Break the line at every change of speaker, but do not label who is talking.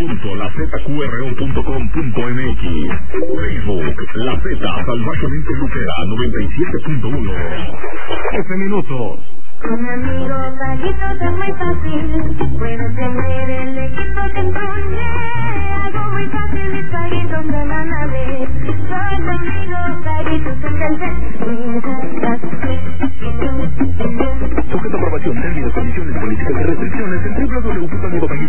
www.lazqro.com.mx. Facebook, La Z Salvajemente Luquera 97.1. 13 minutos.
Con mi amigo Paguitos es muy fácil, puedo tener el equipo que encoñe, algo muy fácil y Paguitos de la nave, soy tu amigo Paguitos
Sujeto a aprobación, términos, condiciones, políticas y restricciones en www.modopaguitos.com.